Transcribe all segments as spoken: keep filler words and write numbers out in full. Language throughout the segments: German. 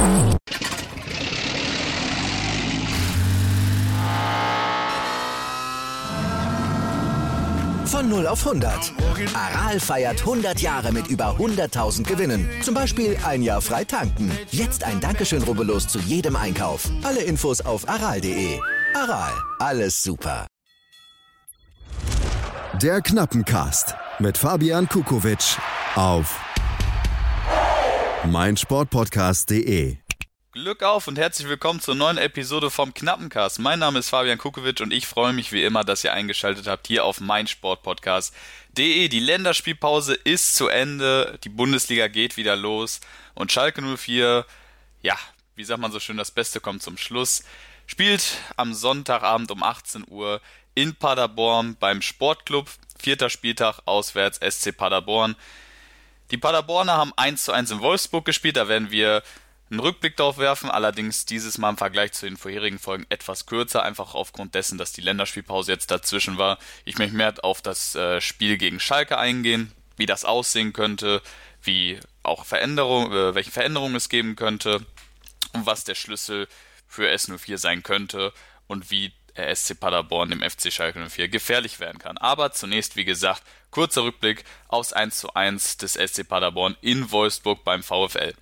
Von null auf hundert. Aral feiert hundert Jahre mit über hunderttausend Gewinnen. Zum Beispiel ein Jahr frei tanken. Jetzt ein Dankeschön, rubbellos zu jedem Einkauf. Alle Infos auf aral punkt de. Aral, alles super. Der Knappencast mit Fabian Kukowitsch auf meinsportpodcast punkt de. Glück auf und herzlich willkommen zur neuen Episode vom Knappencast. Mein Name ist Fabian Kukowitsch und ich freue mich wie immer, dass ihr eingeschaltet habt hier auf meinsportpodcast punkt de. Die Länderspielpause ist zu Ende, die Bundesliga geht wieder los und Schalke null vier, ja, wie sagt man so schön, das Beste kommt zum Schluss, spielt am Sonntagabend um achtzehn Uhr in Paderborn beim Sportclub. Vierter Spieltag auswärts S C Paderborn. Die Paderborner haben eins zu eins in Wolfsburg gespielt, da werden wir einen Rückblick drauf werfen, allerdings dieses Mal im Vergleich zu den vorherigen Folgen etwas kürzer, einfach aufgrund dessen, dass die Länderspielpause jetzt dazwischen war. Ich möchte mehr auf das äh, Spiel gegen Schalke eingehen, wie das aussehen könnte, wie auch Veränderung, äh, welche Veränderungen es geben könnte und was der Schlüssel für S null vier sein könnte und wie der S C Paderborn dem F C Schalke null vier gefährlich werden kann. Aber zunächst, wie gesagt, kurzer Rückblick aufs eins zu eins des S C Paderborn in Wolfsburg beim VfL.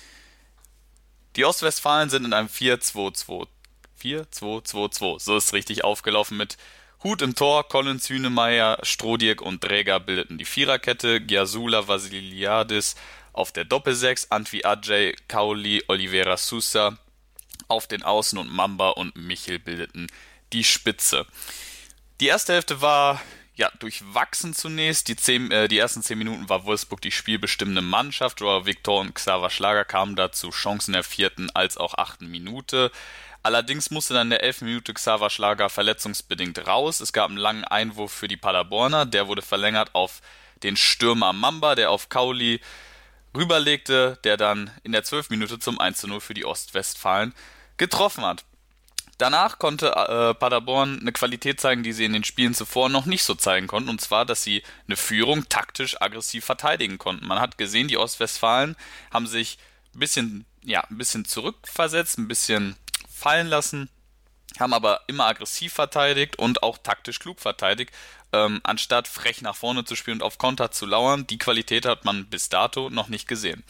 Die Ostwestfalen sind in einem vier zwei zwei vier zwei zwei zwei, so ist richtig aufgelaufen, mit Huth im Tor, Collins, Hünemeyer, Strodiek und Dräger bildeten die Viererkette, Gyasula, Vasiliadis auf der Doppelsechs, Antwi Adjei, Kauli, Oliveira Sousa auf den Außen und Mamba und Michel bildeten die Spitze. Die erste Hälfte war ja durchwachsen zunächst. Die, zehn, äh, die ersten zehn Minuten war Wolfsburg die spielbestimmende Mannschaft. Joao Victor und Xaver Schlager kamen dazu Chancen der vierten als auch achten Minute. Allerdings musste dann in der elften Minute Xaver Schlager verletzungsbedingt raus. Es gab einen langen Einwurf für die Paderborner. Der wurde verlängert auf den Stürmer Mamba, der auf Kauli rüberlegte, der dann in der zwölften Minute zum eins zu null für die Ostwestfalen getroffen hat. Danach konnte äh, Paderborn eine Qualität zeigen, die sie in den Spielen zuvor noch nicht so zeigen konnten, und zwar, dass sie eine Führung taktisch aggressiv verteidigen konnten. Man hat gesehen, die Ostwestfalen haben sich ein bisschen, ja, ein bisschen zurückversetzt, ein bisschen fallen lassen, haben aber immer aggressiv verteidigt und auch taktisch klug verteidigt, ähm, anstatt frech nach vorne zu spielen und auf Konter zu lauern. Die Qualität hat man bis dato noch nicht gesehen.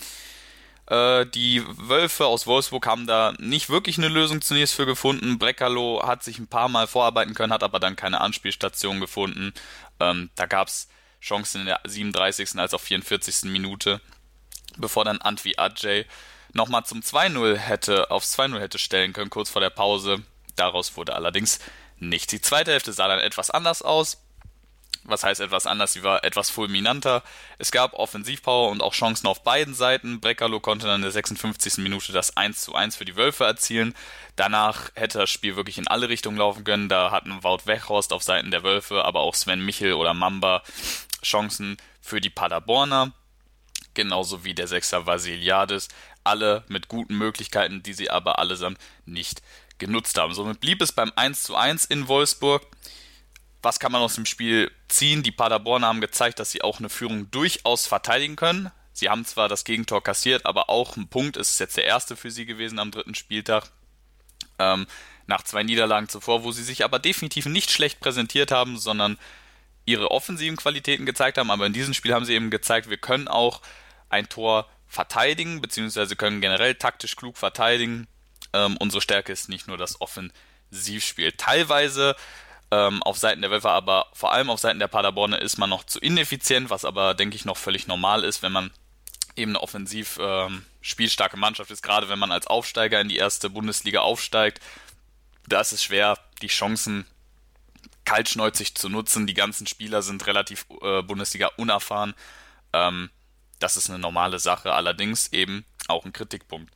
Die Wölfe aus Wolfsburg haben da nicht wirklich eine Lösung zunächst für gefunden. Brekalo hat sich ein paar Mal vorarbeiten können, hat aber dann keine Anspielstation gefunden. Ähm, da gab es Chancen in der siebenunddreißigsten als auch vierundvierzigsten Minute, bevor dann Antwi Adjei nochmal zum zwei null hätte, aufs zwei null hätte stellen können, kurz vor der Pause. Daraus wurde allerdings nichts. Die zweite Hälfte sah dann etwas anders aus. Was heißt etwas anders? Sie war etwas fulminanter. Es gab Offensivpower und auch Chancen auf beiden Seiten. Brekalo konnte dann in der sechsundfünfzigsten Minute das eins zu eins für die Wölfe erzielen. Danach hätte das Spiel wirklich in alle Richtungen laufen können. Da hatten Wout Weghorst auf Seiten der Wölfe, aber auch Sven Michel oder Mamba Chancen für die Paderborner. Genauso wie der Sechser Vasiliadis. Alle mit guten Möglichkeiten, die sie aber allesamt nicht genutzt haben. Somit blieb es beim eins zu eins in Wolfsburg. Was kann man aus dem Spiel ziehen? Die Paderborner haben gezeigt, dass sie auch eine Führung durchaus verteidigen können. Sie haben zwar das Gegentor kassiert, aber auch ein Punkt ist jetzt der erste für sie gewesen am dritten Spieltag. Ähm, nach zwei Niederlagen zuvor, wo sie sich aber definitiv nicht schlecht präsentiert haben, sondern ihre offensiven Qualitäten gezeigt haben. Aber in diesem Spiel haben sie eben gezeigt, wir können auch ein Tor verteidigen, beziehungsweise können generell taktisch klug verteidigen. Ähm, unsere Stärke ist nicht nur das Offensivspiel. Teilweise Ähm, auf Seiten der Wölfe, aber vor allem auf Seiten der Paderborner ist man noch zu ineffizient, was aber, denke ich, noch völlig normal ist, wenn man eben eine offensiv ähm, spielstarke Mannschaft ist, gerade wenn man als Aufsteiger in die erste Bundesliga aufsteigt. Da ist es schwer, die Chancen kaltschnäuzig zu nutzen. Die ganzen Spieler sind relativ äh, Bundesliga unerfahren. Ähm, das ist eine normale Sache, allerdings eben auch ein Kritikpunkt.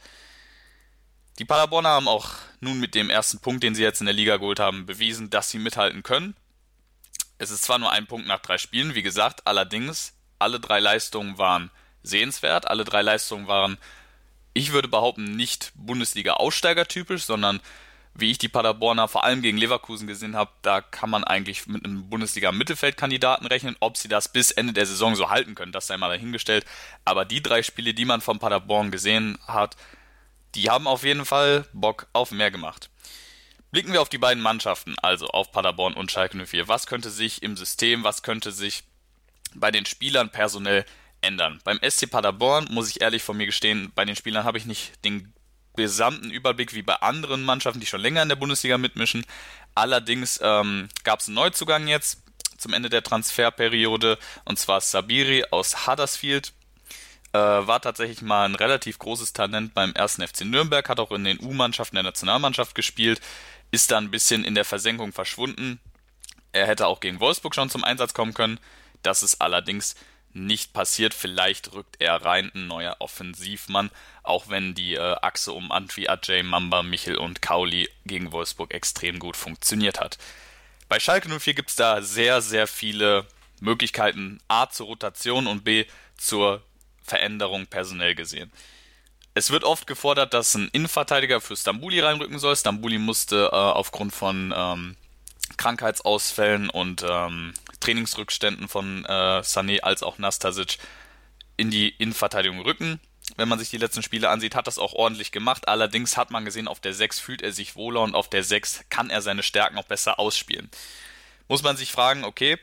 Die Paderborner haben auch nun mit dem ersten Punkt, den sie jetzt in der Liga geholt haben, bewiesen, dass sie mithalten können. Es ist zwar nur ein Punkt nach drei Spielen, wie gesagt, allerdings alle drei Leistungen waren sehenswert. Alle drei Leistungen waren, ich würde behaupten, nicht Bundesliga-Aussteigertypisch, sondern wie ich die Paderborner vor allem gegen Leverkusen gesehen habe, da kann man eigentlich mit einem Bundesliga-Mittelfeldkandidaten rechnen. Ob sie das bis Ende der Saison so halten können, das sei mal dahingestellt. Aber die drei Spiele, die man von Paderborn gesehen hat, die haben auf jeden Fall Bock auf mehr gemacht. Blicken wir auf die beiden Mannschaften, also auf Paderborn und Schalke null vier. Was könnte sich im System, was könnte sich bei den Spielern personell ändern? Beim S C Paderborn, muss ich ehrlich von mir gestehen, bei den Spielern habe ich nicht den gesamten Überblick wie bei anderen Mannschaften, die schon länger in der Bundesliga mitmischen. Allerdings ähm, gab es einen Neuzugang jetzt zum Ende der Transferperiode, und zwar Sabiri aus Huddersfield. Äh, war tatsächlich mal ein relativ großes Talent beim ersten F C Nürnberg, hat auch in den U-Mannschaften der Nationalmannschaft gespielt, ist dann ein bisschen in der Versenkung verschwunden. Er hätte auch gegen Wolfsburg schon zum Einsatz kommen können. Das ist allerdings nicht passiert. Vielleicht rückt er rein, ein neuer Offensivmann, auch wenn die äh, Achse um Antwi, Ajay, Mamba, Michel und Kauli gegen Wolfsburg extrem gut funktioniert hat. Bei Schalke null vier gibt es da sehr, sehr viele Möglichkeiten, A zur Rotation und B zur Veränderung personell gesehen. Es wird oft gefordert, dass ein Innenverteidiger für Stambouli reinrücken soll. Stambouli musste äh, aufgrund von ähm, Krankheitsausfällen und ähm, Trainingsrückständen von äh, Sané als auch Nastasic in die Innenverteidigung rücken. Wenn man sich die letzten Spiele ansieht, hat das auch ordentlich gemacht. Allerdings hat man gesehen, auf der sechs fühlt er sich wohler und auf der sechs kann er seine Stärken auch besser ausspielen. Muss man sich fragen, okay,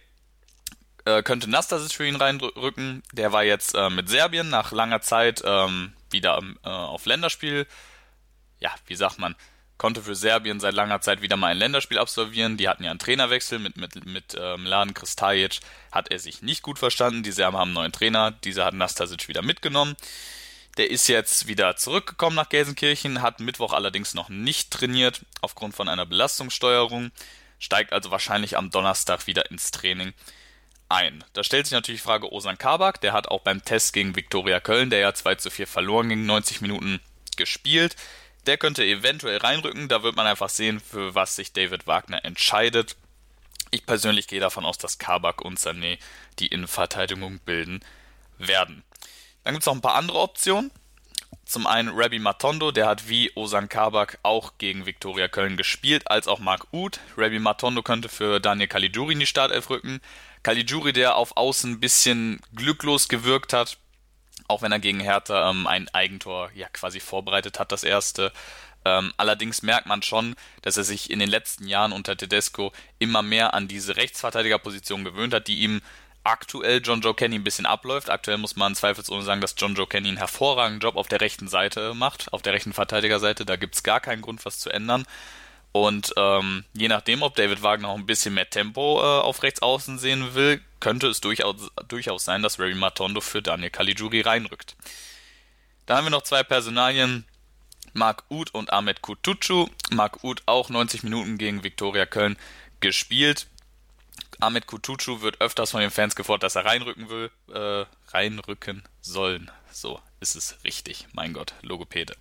äh, könnte Nastasic für ihn reinrücken? Der war jetzt äh, mit Serbien nach langer Zeit ähm, wieder äh, auf Länderspiel. Ja, wie sagt man, konnte für Serbien seit langer Zeit wieder mal ein Länderspiel absolvieren. Die hatten ja einen Trainerwechsel mit, mit, mit äh, Mladen Kristajic. Hat er sich nicht gut verstanden. Die Serben haben einen neuen Trainer. Dieser hat Nastasic wieder mitgenommen. Der ist jetzt wieder zurückgekommen nach Gelsenkirchen, hat Mittwoch allerdings noch nicht trainiert aufgrund von einer Belastungssteuerung, steigt also wahrscheinlich am Donnerstag wieder ins Training ein. Da stellt sich natürlich die Frage Ozan Kabak, der hat auch beim Test gegen Viktoria Köln, der ja zwei zu vier verloren ging, neunzig Minuten gespielt. Der könnte eventuell reinrücken, da wird man einfach sehen, für was sich David Wagner entscheidet. Ich persönlich gehe davon aus, dass Kabak und Sané die Innenverteidigung bilden werden. Dann gibt es noch ein paar andere Optionen. Zum einen Rabbi Matondo, der hat wie Ozan Kabak auch gegen Viktoria Köln gespielt, als auch Marc Uth. Rabbi Matondo könnte für Daniel Caligiuri in die Startelf rücken. Caligiuri, der auf Außen ein bisschen glücklos gewirkt hat, auch wenn er gegen Hertha ähm, ein Eigentor ja quasi vorbereitet hat, das erste. Ähm, allerdings merkt man schon, dass er sich in den letzten Jahren unter Tedesco immer mehr an diese Rechtsverteidigerposition gewöhnt hat, die ihm aktuell John Joe Kenny ein bisschen abläuft. Aktuell muss man zweifelsohne sagen, dass John Joe Kenny einen hervorragenden Job auf der rechten Seite macht, auf der rechten Verteidigerseite. Da gibt es gar keinen Grund, was zu ändern. Und ähm, je nachdem, ob David Wagner auch ein bisschen mehr Tempo äh, auf rechts außen sehen will, könnte es durchaus, durchaus sein, dass Rabbi Matondo für Daniel Caligiuri reinrückt. Dann haben wir noch zwei Personalien, Marc Uth und Ahmed Kutucu. Marc Uth auch neunzig Minuten gegen Viktoria Köln gespielt. Ahmed Kutucu wird öfters von den Fans gefordert, dass er reinrücken will, äh, reinrücken sollen. So ist es richtig, mein Gott, Logopäde.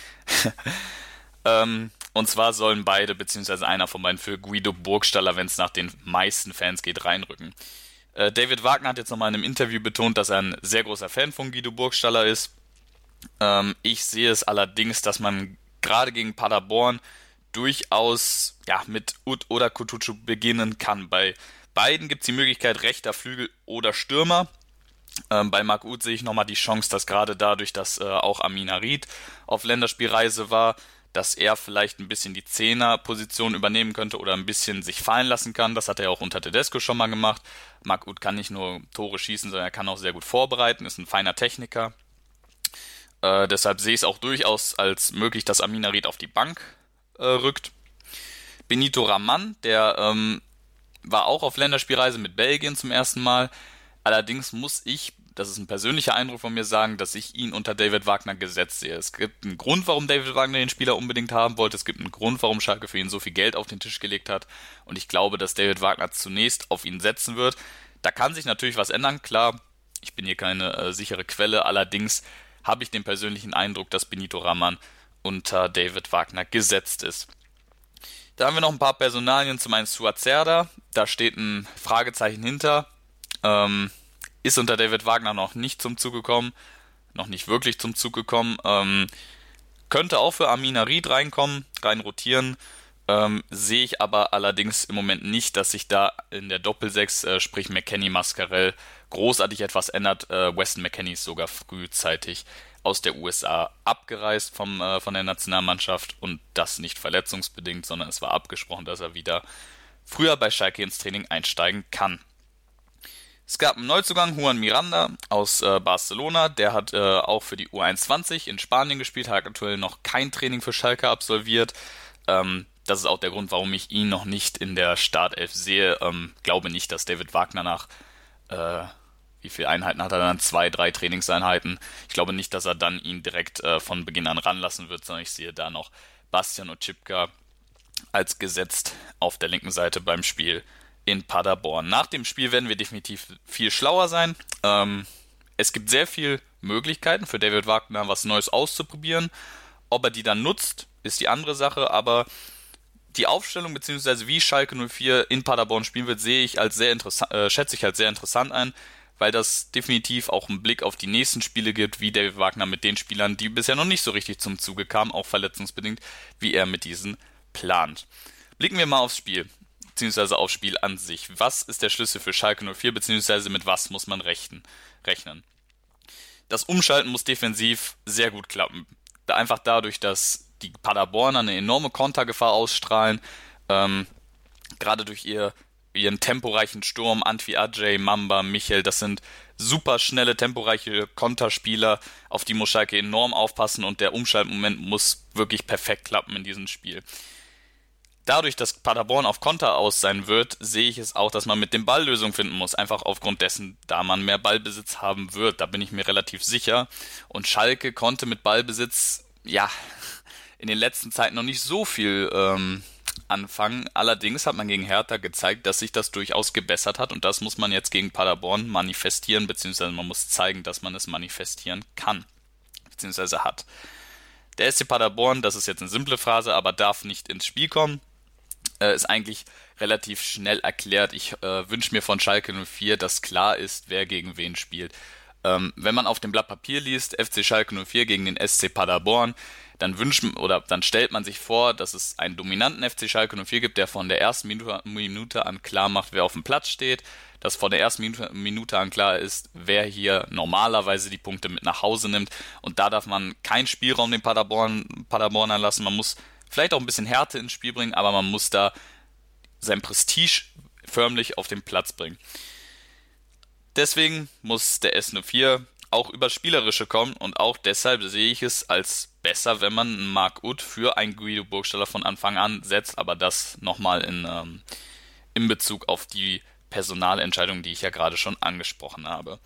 ähm, und zwar sollen beide, beziehungsweise einer von beiden für Guido Burgstaller, wenn es nach den meisten Fans geht, reinrücken. Äh, David Wagner hat jetzt nochmal in einem Interview betont, dass er ein sehr großer Fan von Guido Burgstaller ist. Ähm, ich sehe es allerdings, dass man gerade gegen Paderborn durchaus ja, mit Uth oder Kutucu beginnen kann. Bei beiden gibt es die Möglichkeit rechter Flügel oder Stürmer. Ähm, bei Marc Uth sehe ich nochmal die Chance, dass gerade dadurch, dass äh, auch Amin Harit auf Länderspielreise war, dass er vielleicht ein bisschen die Zehner-Position übernehmen könnte oder ein bisschen sich fallen lassen kann. Das hat er auch unter Tedesco schon mal gemacht. Marc Uth kann nicht nur Tore schießen, sondern er kann auch sehr gut vorbereiten, ist ein feiner Techniker. Äh, deshalb sehe ich es auch durchaus als möglich, dass Amin Harit auf die Bank äh, rückt. Benito Raman, der ähm, war auch auf Länderspielreise mit Belgien zum ersten Mal. Allerdings muss ich, das ist ein persönlicher Eindruck von mir, sagen, dass ich ihn unter David Wagner gesetzt sehe. Es gibt einen Grund, warum David Wagner den Spieler unbedingt haben wollte. Es gibt einen Grund, warum Schalke für ihn so viel Geld auf den Tisch gelegt hat. Und ich glaube, dass David Wagner zunächst auf ihn setzen wird. Da kann sich natürlich was ändern. Klar, ich bin hier keine äh, sichere Quelle. Allerdings habe ich den persönlichen Eindruck, dass Benito Raman unter David Wagner gesetzt ist. Da haben wir noch ein paar Personalien. Zum einen Suat Serdar. Da steht ein Fragezeichen hinter. Ähm, ist unter David Wagner noch nicht zum Zug gekommen, noch nicht wirklich zum Zug gekommen, ähm, könnte auch für Amin Harit reinkommen, rein rotieren, ähm, sehe ich aber allerdings im Moment nicht, dass sich da in der Doppelsechs, äh, sprich McKennie, Mascarell, großartig etwas ändert. äh, Weston McKennie ist sogar frühzeitig aus der U S A abgereist vom, äh, von der Nationalmannschaft und das nicht verletzungsbedingt, sondern es war abgesprochen, dass er wieder früher bei Schalke ins Training einsteigen kann. Es gab einen Neuzugang, Juan Miranda aus äh, Barcelona, der hat äh, auch für die U einundzwanzig in Spanien gespielt, hat aktuell noch kein Training für Schalke absolviert. Ähm, das ist auch der Grund, warum ich ihn noch nicht in der Startelf sehe. Ähm, glaube nicht, dass David Wagner nach äh, wie viele Einheiten hat er dann? Zwei, drei Trainingseinheiten. Ich glaube nicht, dass er dann ihn direkt äh, von Beginn an ranlassen wird, sondern ich sehe da noch Bastian Oczipka als gesetzt auf der linken Seite beim Spiel in Paderborn. Nach dem Spiel werden wir definitiv viel schlauer sein. Ähm, es gibt sehr viele Möglichkeiten für David Wagner, was Neues auszuprobieren. Ob er die dann nutzt, ist die andere Sache, aber die Aufstellung bzw. wie Schalke null vier in Paderborn spielen wird, sehe ich als sehr interessant, äh, schätze ich als sehr interessant ein, weil das definitiv auch einen Blick auf die nächsten Spiele gibt, wie David Wagner mit den Spielern, die bisher noch nicht so richtig zum Zuge kamen, auch verletzungsbedingt, wie er mit diesen plant. Blicken wir mal aufs Spiel, beziehungsweise aufs Spiel an sich. Was ist der Schlüssel für Schalke null vier, beziehungsweise mit was muss man rechnen? rechnen? Das Umschalten muss defensiv sehr gut klappen. Da einfach dadurch, dass die Paderborner eine enorme Kontergefahr ausstrahlen, ähm, gerade durch ihr ihren temporeichen Sturm, Antwi Ajay, Mamba, Michel, das sind super schnelle, temporeiche Konterspieler, auf die muss Schalke enorm aufpassen und der Umschaltmoment muss wirklich perfekt klappen in diesem Spiel. Dadurch, dass Paderborn auf Konter aus sein wird, sehe ich es auch, dass man mit dem Ball Lösungen finden muss, einfach aufgrund dessen, da man mehr Ballbesitz haben wird, da bin ich mir relativ sicher. Und Schalke konnte mit Ballbesitz, ja, in den letzten Zeiten noch nicht so viel ähm, anfangen. Allerdings hat man gegen Hertha gezeigt, dass sich das durchaus gebessert hat und das muss man jetzt gegen Paderborn manifestieren, beziehungsweise man muss zeigen, dass man es manifestieren kann, beziehungsweise hat. Der S C Paderborn, das ist jetzt eine simple Phrase, aber darf nicht ins Spiel kommen, äh, ist eigentlich relativ schnell erklärt. Ich äh, wünsche mir von Schalke null vier, dass klar ist, wer gegen wen spielt. Ähm, wenn man auf dem Blatt Papier liest, F C Schalke null vier gegen den S C Paderborn, dann wünscht oder dann stellt man sich vor, dass es einen dominanten F C Schalke null vier gibt, der von der ersten Minute, Minute an klar macht, wer auf dem Platz steht, dass von der ersten Minute, Minute an klar ist, wer hier normalerweise die Punkte mit nach Hause nimmt und da darf man keinen Spielraum den Paderborn, Paderbornern lassen, man muss vielleicht auch ein bisschen Härte ins Spiel bringen, aber man muss da sein Prestige förmlich auf den Platz bringen. Deswegen muss der S null vier auch über Spielerische kommen und auch deshalb sehe ich es als besser, wenn man einen Marc Uth für einen Guido Burgstaller von Anfang an setzt, aber das nochmal in, ähm, in Bezug auf die Personalentscheidung, die ich ja gerade schon angesprochen habe.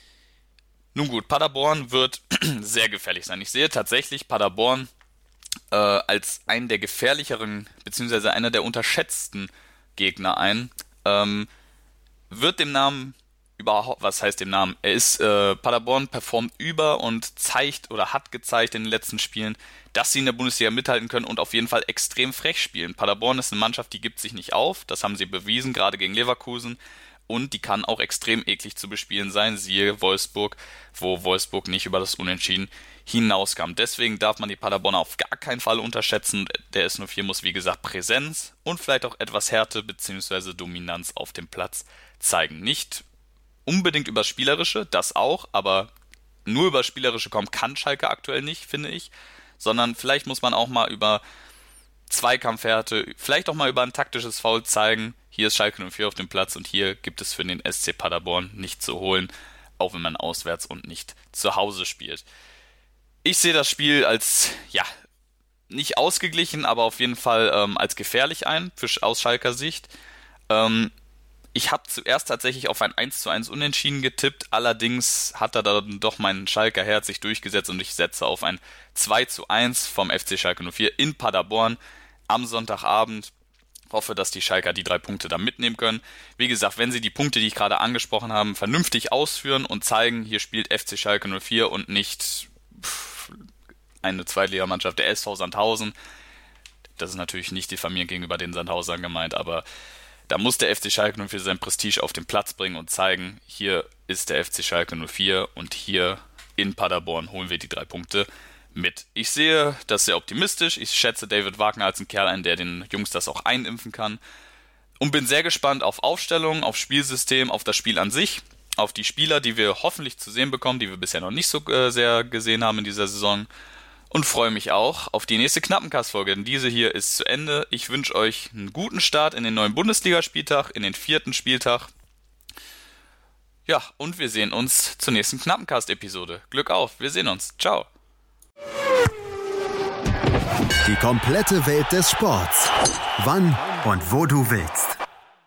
Nun gut, Paderborn wird sehr gefährlich sein. Ich sehe tatsächlich Paderborn äh, als einen der gefährlicheren, beziehungsweise einer der unterschätzten Gegner ein. Ähm, wird dem Namen überhaupt, was heißt dem Namen? Er ist, äh, Paderborn performt über und zeigt oder hat gezeigt in den letzten Spielen, dass sie in der Bundesliga mithalten können und auf jeden Fall extrem frech spielen. Paderborn ist eine Mannschaft, die gibt sich nicht auf, das haben sie bewiesen, gerade gegen Leverkusen und die kann auch extrem eklig zu bespielen sein, siehe Wolfsburg, wo Wolfsburg nicht über das Unentschieden hinauskam. Deswegen darf man die Paderborner auf gar keinen Fall unterschätzen. Der S null vier muss wie gesagt Präsenz und vielleicht auch etwas Härte bzw. Dominanz auf dem Platz zeigen. Nicht unbedingt über Spielerische, das auch, aber nur über Spielerische kommen kann Schalke aktuell nicht, finde ich, sondern vielleicht muss man auch mal über Zweikampfhärte, vielleicht auch mal über ein taktisches Foul zeigen, hier ist Schalke null vier auf dem Platz und hier gibt es für den S C Paderborn nicht zu holen, auch wenn man auswärts und nicht zu Hause spielt. Ich sehe das Spiel als, ja, nicht ausgeglichen, aber auf jeden Fall ähm, als gefährlich ein, für, aus Schalker Sicht. Ähm, Ich habe zuerst tatsächlich auf ein eins zu eins Unentschieden getippt, allerdings hat er dann doch mein Schalker Herz sich durchgesetzt und ich setze auf ein zwei zu eins vom F C Schalke null vier in Paderborn am Sonntagabend. Hoffe, dass die Schalker die drei Punkte da mitnehmen können. Wie gesagt, wenn sie die Punkte, die ich gerade angesprochen habe, vernünftig ausführen und zeigen, hier spielt F C Schalke null vier und nicht pff, eine Zweitligamannschaft der S V Sandhausen. Das ist natürlich nicht die Familie gegenüber den Sandhausern gemeint, aber da muss der F C Schalke null vier sein Prestige auf den Platz bringen und zeigen, hier ist der F C Schalke null vier und hier in Paderborn holen wir die drei Punkte mit. Ich sehe das sehr optimistisch. Ich schätze David Wagner als einen Kerl ein, der den Jungs das auch einimpfen kann. Und bin sehr gespannt auf Aufstellung, auf Spielsystem, auf das Spiel an sich. auf die Spieler, die wir hoffentlich zu sehen bekommen, die wir bisher noch nicht so äh, sehr gesehen haben in dieser Saison. Und freue mich auch auf die nächste Knappencast-Folge, denn diese hier ist zu Ende. Ich wünsche euch einen guten Start in den neuen Bundesligaspieltag, in den vierten Spieltag. Ja, und wir sehen uns zur nächsten Knappencast-Episode. Glück auf, wir sehen uns. Ciao. Die komplette Welt des Sports. Wann und wo du willst.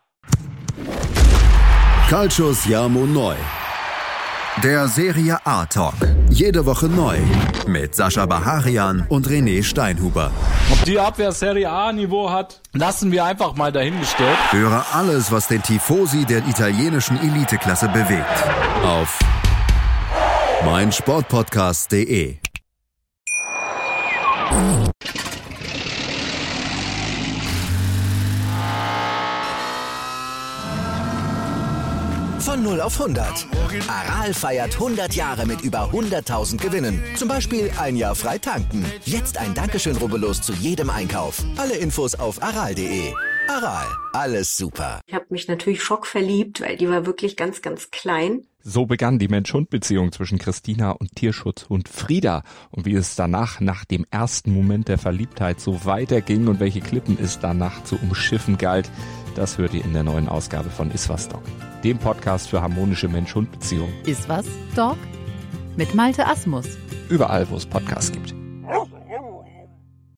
Calcius Jamo Neu. Der Serie A Talk. Jede Woche neu. Mit Sascha Baharian und René Steinhuber. Ob die Abwehr Serie A-Niveau hat, lassen wir einfach mal dahingestellt. Höre alles, was den Tifosi der italienischen Eliteklasse bewegt. Auf meinsportpodcast punkt de. Von null auf hundert. Aral feiert hundert Jahre mit über hunderttausend Gewinnen. Zum Beispiel ein Jahr frei tanken. Jetzt ein Dankeschön, rubbellos zu jedem Einkauf. Alle Infos auf aral punkt de. Aral, alles super. Ich habe mich natürlich schockverliebt, weil die war wirklich ganz, ganz klein. So begann die Mensch-Hund-Beziehung zwischen Christina und Tierschutzhund Frieda. Und wie es danach, nach dem ersten Moment der Verliebtheit, so weiterging und welche Klippen es danach zu umschiffen galt, das hört ihr in der neuen Ausgabe von Iswas Dog, dem Podcast für harmonische Mensch-Hund-Beziehungen. Iswas Dog? Mit Malte Asmus. Überall, wo es Podcasts gibt.